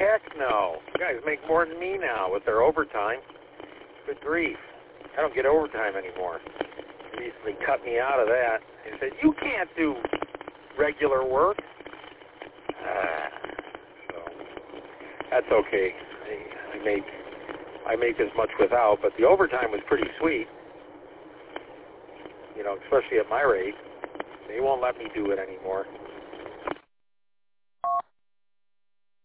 heck no. You guys make more than me now with their overtime. Good grief. I don't get overtime anymore. They recently cut me out of that. They said, you can't do regular work. So that's okay. I make as much without, but the overtime was pretty sweet. You know, especially at my rate. They won't let me do it anymore.